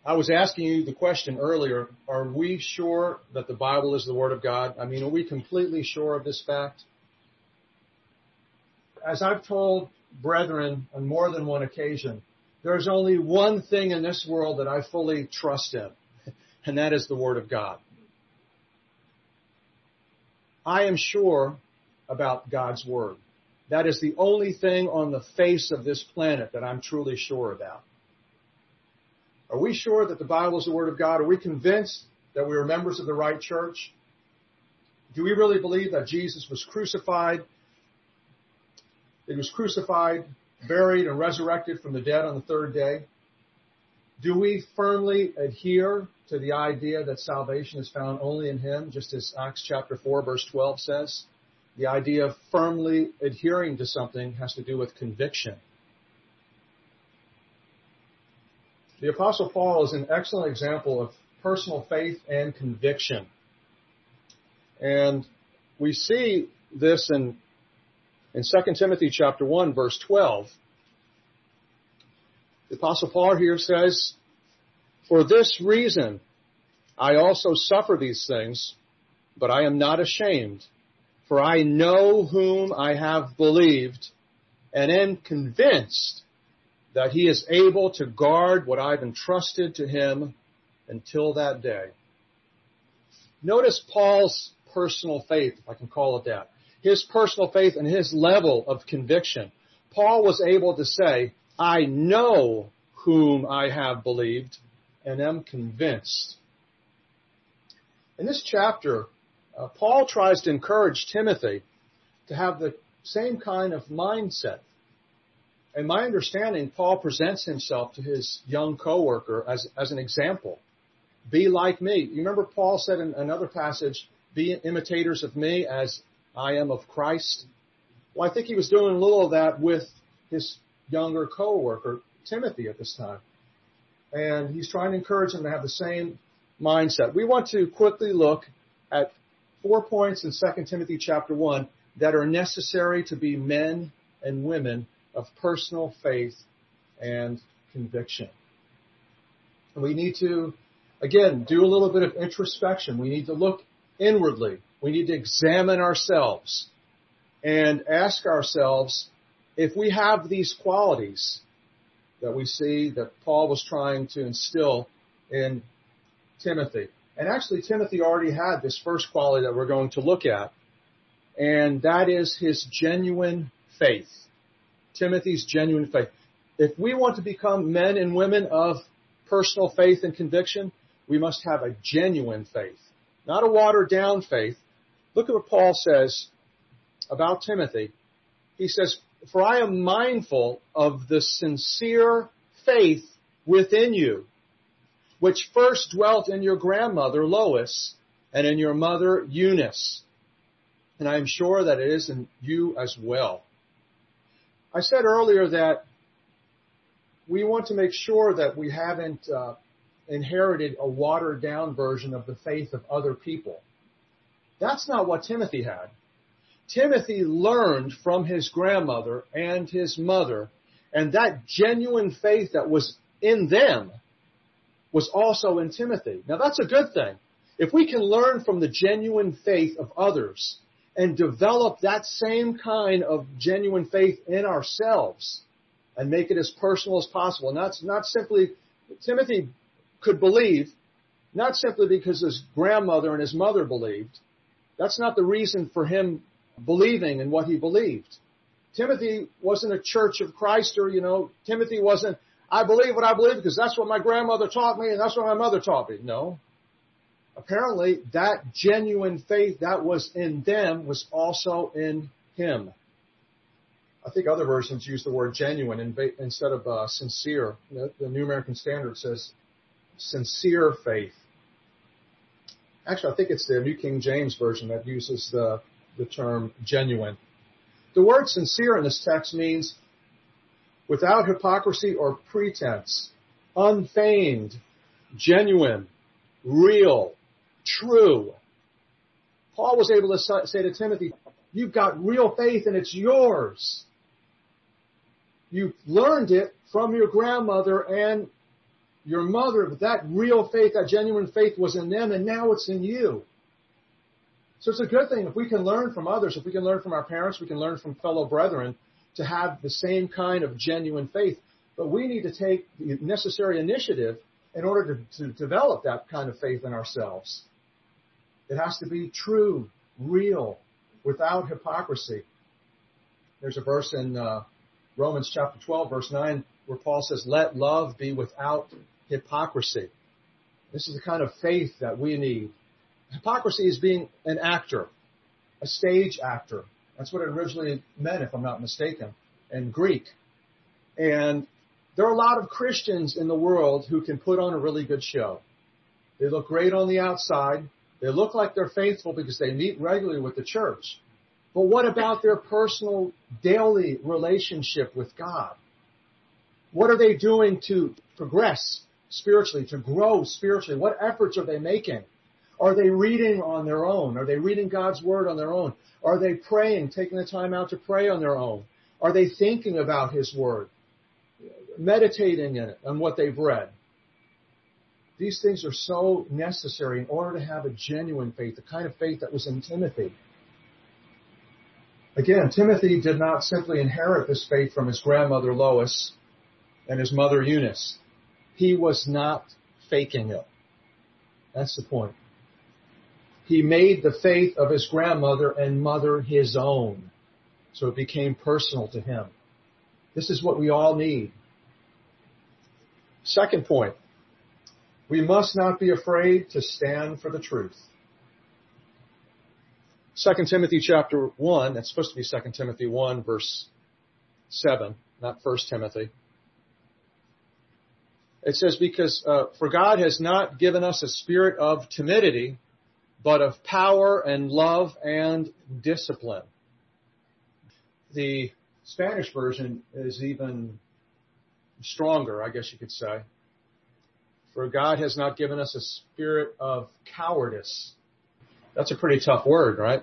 I was asking you the question earlier, are we sure that the Bible is the Word of God? I mean, are we completely sure of this fact? As I've told brethren on more than one occasion, there's only one thing in this world that I fully trust in, and that is the Word of God. I am sure about God's Word. That is the only thing on the face of this planet that I'm truly sure about. Are we sure that the Bible is the Word of God? Are we convinced that we are members of the right church? Do we really believe that Jesus was crucified? He was crucified, buried, and resurrected from the dead on the third day? Do we firmly adhere to the idea that salvation is found only in Him, just as Acts chapter 4, verse 12 says? The idea of firmly adhering to something has to do with conviction. The Apostle Paul is an excellent example of personal faith and conviction. And we see this in 2 Timothy chapter 1, verse 12. The Apostle Paul here says, "For this reason I also suffer these things, but I am not ashamed, for I know whom I have believed, and am convinced that He is able to guard what I've entrusted to Him until that day." Notice Paul's personal faith, if I can call it that. His personal faith and his level of conviction. Paul was able to say, "I know whom I have believed and am convinced." In this chapter, Paul tries to encourage Timothy to have the same kind of mindset. In my understanding, Paul presents himself to his young co-worker as an example. Be like me. You remember Paul said in another passage, "Be imitators of me as I am of Christ." Well, I think he was doing a little of that with his younger co-worker, Timothy, at this time. And he's trying to encourage him to have the same mindset. We want to quickly look at 4 points in 2 Timothy chapter 1 that are necessary to be men and women of personal faith and conviction. And we need to, again, do a little bit of introspection. We need to look inwardly. We need to examine ourselves and ask ourselves if we have these qualities that we see that Paul was trying to instill in Timothy. And actually, Timothy already had this first quality that we're going to look at, and that is his genuine faith. Timothy's genuine faith. If we want to become men and women of personal faith and conviction, we must have a genuine faith, not a watered-down faith. Look at what Paul says about Timothy. He says, "For I am mindful of the sincere faith within you, which first dwelt in your grandmother Lois and in your mother Eunice. And I am sure that it is in you as well." I said earlier that we want to make sure that we haven't inherited a watered-down version of the faith of other people. That's not what Timothy had. Timothy learned from his grandmother and his mother, and that genuine faith that was in them was also in Timothy. Now, that's a good thing. If we can learn from the genuine faith of others and develop that same kind of genuine faith in ourselves and make it as personal as possible. And that's not simply, Timothy could believe, not simply because his grandmother and his mother believed. That's not the reason for him believing in what he believed. Timothy wasn't a Church of Christ, or, Timothy wasn't, "I believe what I believe because that's what my grandmother taught me and that's what my mother taught me." No. Apparently, that genuine faith that was in them was also in him. I think other versions use the word genuine instead of sincere. The New American Standard says sincere faith. Actually, I think it's the New King James Version that uses the term genuine. The word sincere in this text means without hypocrisy or pretense, unfeigned, genuine, real, true. Paul was able to say to Timothy, "You've got real faith and it's yours. You learned it from your grandmother and your mother, but that real faith, that genuine faith was in them, and now it's in you. So it's a good thing if we can learn from others, if we can learn from our parents, we can learn from fellow brethren to have the same kind of genuine faith. But we need to take the necessary initiative in order to develop that kind of faith in ourselves. It has to be true, real, without hypocrisy. There's a verse in Romans chapter 12, verse 9, where Paul says, let love be without hypocrisy. This is the kind of faith that we need. Hypocrisy is being an actor, a stage actor. That's what it originally meant, if I'm not mistaken, in Greek. And there are a lot of Christians in the world who can put on a really good show. They look great on the outside. They look like they're faithful because they meet regularly with the church. But what about their personal, daily relationship with God? What are they doing to progress spiritually, to grow spiritually? What efforts are they making? Are they reading on their own? Are they reading God's Word on their own? Are they praying, taking the time out to pray on their own? Are they thinking about His Word, meditating in it, on what they've read? These things are so necessary in order to have a genuine faith, the kind of faith that was in Timothy. Again, Timothy did not simply inherit this faith from his grandmother Lois and his mother Eunice. He was not faking it. That's the point. He made the faith of his grandmother and mother his own. So it became personal to him. This is what we all need. Second point. We must not be afraid to stand for the truth. 2 Timothy chapter 1, that's supposed to be 2 Timothy 1, verse 7, not 1 Timothy. It says, because for God has not given us a spirit of timidity, but of power and love and discipline. The Spanish version is even stronger, I guess you could say. For God has not given us a spirit of cowardice. That's a pretty tough word, right?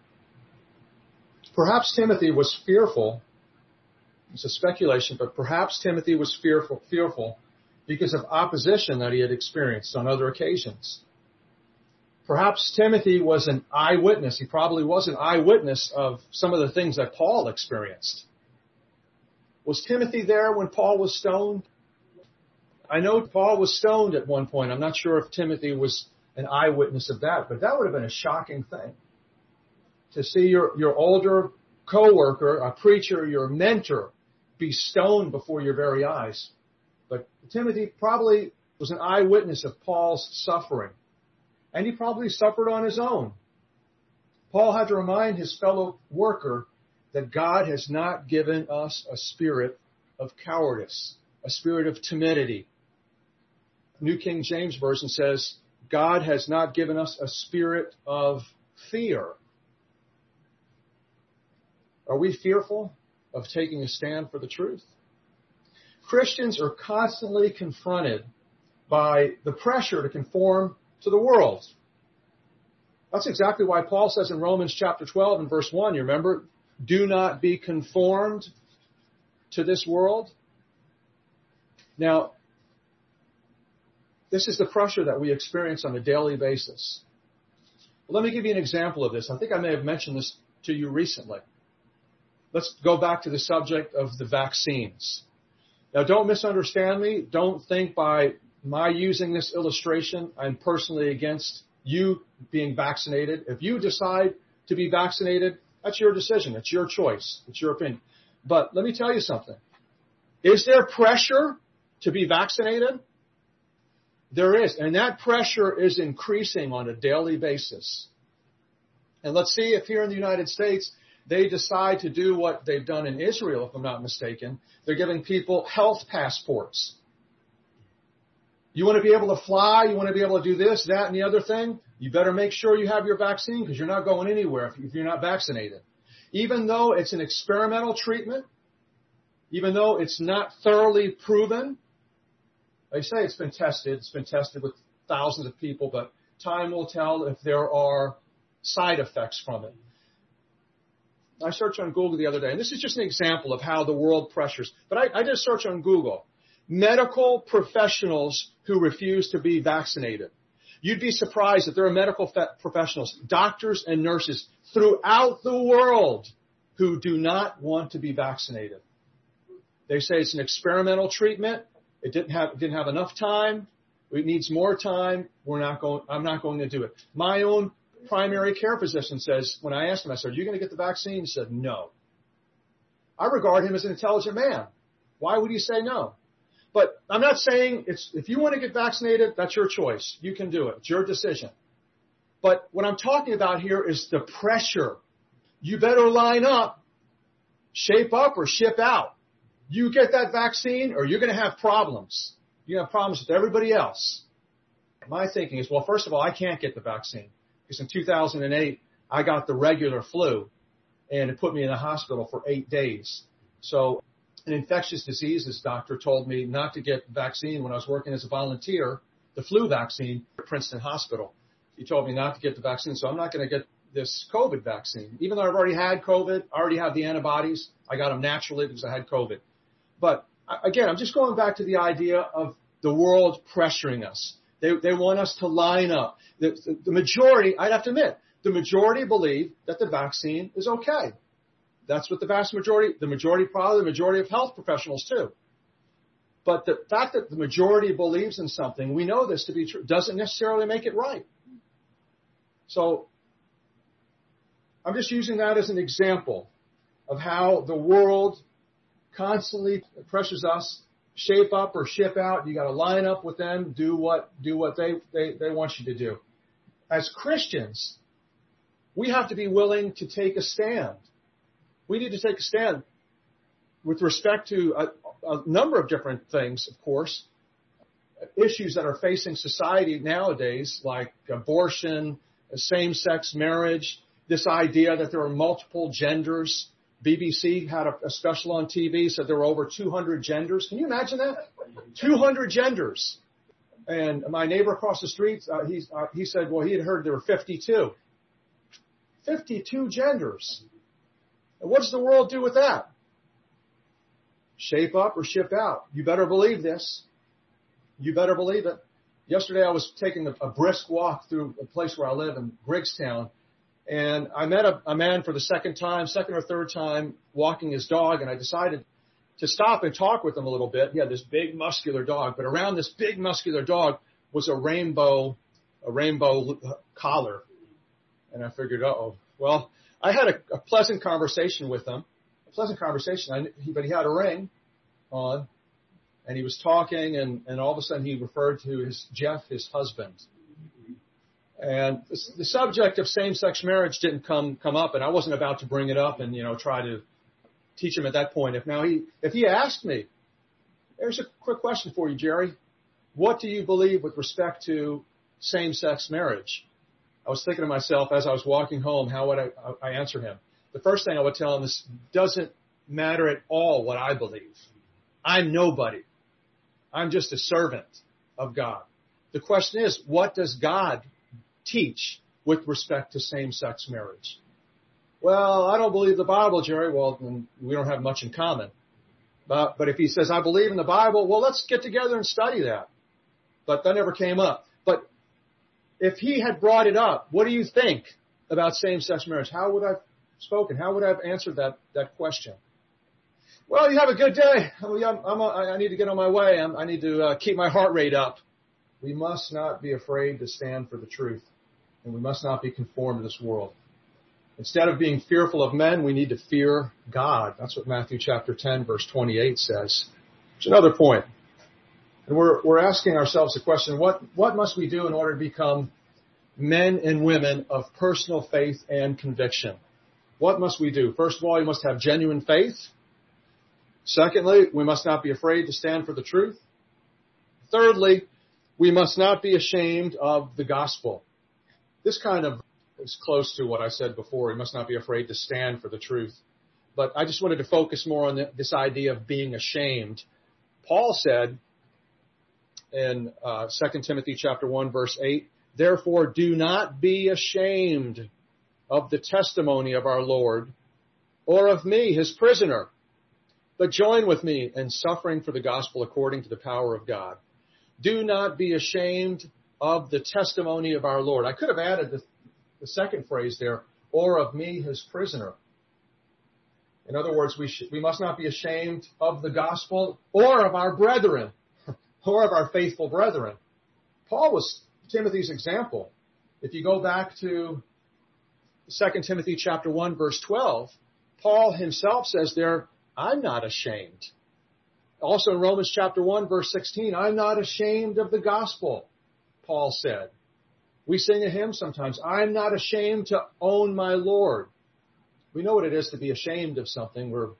Perhaps Timothy was fearful. It's a speculation, but perhaps Timothy was fearful because of opposition that he had experienced on other occasions. Perhaps Timothy was an eyewitness. He probably was an eyewitness of some of the things that Paul experienced. Was Timothy there when Paul was stoned? I know Paul was stoned at one point. I'm not sure if Timothy was an eyewitness of that, but that would have been a shocking thing. To see your older coworker, a preacher, your mentor, be stoned before your very eyes. But Timothy probably was an eyewitness of Paul's suffering. And he probably suffered on his own. Paul had to remind his fellow worker that God has not given us a spirit of cowardice, a spirit of timidity. New King James Version says, God has not given us a spirit of fear. Are we fearful of taking a stand for the truth? Christians are constantly confronted by the pressure to conform to the world. That's exactly why Paul says in Romans chapter 12 and verse 1, you remember, do not be conformed to this world. Now, this is the pressure that we experience on a daily basis. Let me give you an example of this. I think I may have mentioned this to you recently. Let's go back to the subject of the vaccines. Now, don't misunderstand me. Don't think by my using this illustration, I'm personally against you being vaccinated. If you decide to be vaccinated, that's your decision. It's your choice. It's your opinion. But let me tell you something. Is there pressure to be vaccinated? There is. And that pressure is increasing on a daily basis. And let's see if here in the United States, they decide to do what they've done in Israel, if I'm not mistaken. They're giving people health passports. You want to be able to fly, you want to be able to do this, that, and the other thing, you better make sure you have your vaccine because you're not going anywhere if you're not vaccinated. Even though it's an experimental treatment, even though it's not thoroughly proven, they say it's been tested with thousands of people, but time will tell if there are side effects from it. I searched on Google the other day, and this is just an example of how the world pressures. But I did a search on Google. medical professionals who refuse to be vaccinated. You'd be surprised that there are medical professionals, doctors and nurses throughout the world who do not want to be vaccinated. They say it's an experimental treatment. It didn't have enough time. It needs more time. I'm not going to do it. My own primary care physician says, when I asked him, I said, "Are you going to get the vaccine?" He said, "No." I regard him as an intelligent man. Why would he say no? But I'm not saying if you want to get vaccinated, that's your choice. You can do it. It's your decision. But what I'm talking about here is the pressure. You better line up, shape up, or ship out. You get that vaccine or you're going to have problems. You have problems with everybody else. My thinking is, well, first of all, I can't get the vaccine because in 2008, I got the regular flu and it put me in the hospital for 8 days. So an infectious diseases doctor told me not to get the vaccine when I was working as a volunteer, the flu vaccine at Princeton Hospital. He told me not to get the vaccine, so I'm not going to get this COVID vaccine. Even though I've already had COVID, I already have the antibodies. I got them naturally because I had COVID. But again, I'm just going back to the idea of the world pressuring us. They want us to line up. The majority, I'd have to admit, the majority believe that the vaccine is okay. That's what probably the majority of health professionals too. But the fact that the majority believes in something, we know this to be true, doesn't necessarily make it right. So I'm just using that as an example of how the world constantly pressures us, shape up or ship out. You got to line up with them, do what they want you to do. As Christians, we have to be willing to take a stand. We need to take a stand with respect to a number of different things, of course, issues that are facing society nowadays, like abortion, same-sex marriage, this idea that there are multiple genders. BBC had a special on TV, said there were over 200 genders. Can you imagine that? 200 genders. And my neighbor across the street, he said, well, he had heard there were 52. 52 genders. And what does the world do with that? Shape up or ship out. You better believe this. You better believe it. Yesterday I was taking a brisk walk through a place where I live in Griggstown, and I met a man for the second or third time walking his dog, and I decided to stop and talk with him a little bit. He had this big muscular dog, but around this big muscular dog was a rainbow collar. And I figured, well, I had a pleasant conversation with him. But he had a ring on, and he was talking, and all of a sudden he referred to Jeff, his husband. And the subject of same-sex marriage didn't come up, and I wasn't about to bring it up and, try to teach him at that point. If he asked me, here's a quick question for you, Jerry. What do you believe with respect to same-sex marriage? I was thinking to myself as I was walking home, how would I answer him? The first thing I would tell him is, doesn't matter at all what I believe. I'm nobody. I'm just a servant of God. The question is, what does God teach with respect to same-sex marriage? Well, I don't believe the Bible, Jerry. Well, then we don't have much in common. But if he says, I believe in the Bible, well, let's get together and study that. But that never came up. But if he had brought it up, what do you think about same-sex marriage? How would I have spoken? How would I have answered that question? Well, you have a good day. I need to get on my way. I need to keep my heart rate up. We must not be afraid to stand for the truth, and we must not be conformed to this world. Instead of being fearful of men, we need to fear God. That's what Matthew chapter 10, verse 28 says. There's another point. And we're asking ourselves the question, what must we do in order to become men and women of personal faith and conviction? What must we do? First of all, we must have genuine faith. Secondly, we must not be afraid to stand for the truth. Thirdly, we must not be ashamed of the gospel. This kind of is close to what I said before. We must not be afraid to stand for the truth. But I just wanted to focus more on this idea of being ashamed. Paul said in 2 Timothy chapter 1, verse 8, therefore do not be ashamed of the testimony of our Lord or of me, his prisoner, but join with me in suffering for the gospel according to the power of God. Do not be ashamed of the testimony of our Lord. I could have added the second phrase there, or of me, his prisoner. In other words, we must not be ashamed of the gospel or of our brethren, or of our faithful brethren. Paul was Timothy's example. If you go back to 2 Timothy chapter 1, verse 12, Paul himself says there, I'm not ashamed. Also in Romans chapter 1, verse 16, I'm not ashamed of the gospel, Paul said. We sing a hymn sometimes, I'm not ashamed to own my Lord. We know what it is to be ashamed of something. We're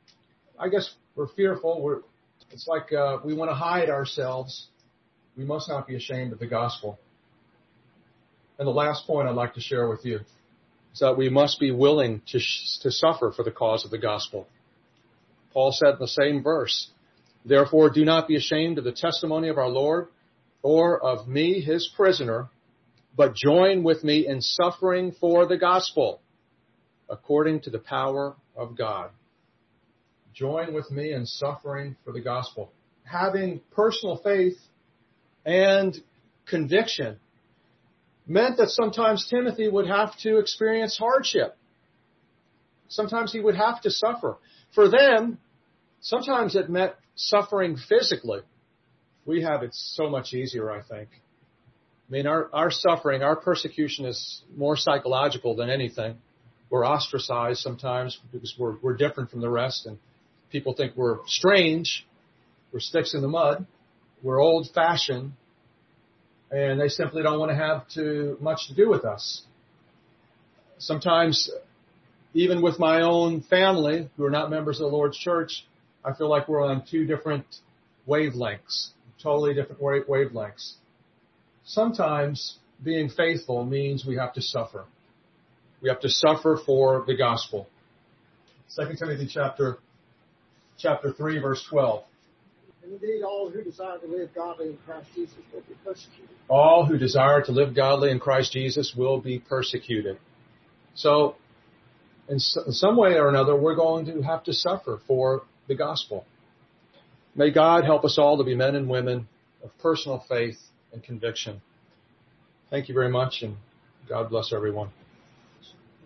fearful. It's like we want to hide ourselves. We must not be ashamed of the gospel. And the last point I'd like to share with you is that we must be willing to suffer for the cause of the gospel. Paul said in the same verse, therefore do not be ashamed of the testimony of our Lord or of me, his prisoner, but join with me in suffering for the gospel according to the power of God. Join with me in suffering for the gospel. Having personal faith and conviction meant that sometimes Timothy would have to experience hardship. Sometimes he would have to suffer. For them, sometimes it meant suffering physically. We have it so much easier, I think. I mean, our suffering, our persecution is more psychological than anything. We're ostracized sometimes because we're different from the rest, and people think we're strange. We're sticks in the mud. We're old-fashioned, and they simply don't want to have too much to do with us. Sometimes, even with my own family, who are not members of the Lord's church, I feel like we're on two different wavelengths, totally different wavelengths. Sometimes being faithful means we have to suffer. We have to suffer for the gospel. 2 Timothy chapter 3, verse 12. Indeed, all who desire to live godly in Christ Jesus will be persecuted. All who desire to live godly in Christ Jesus will be persecuted. So, in some way or another, we're going to have to suffer for the gospel. May God help us all to be men and women of personal faith and conviction. Thank you very much, and God bless everyone.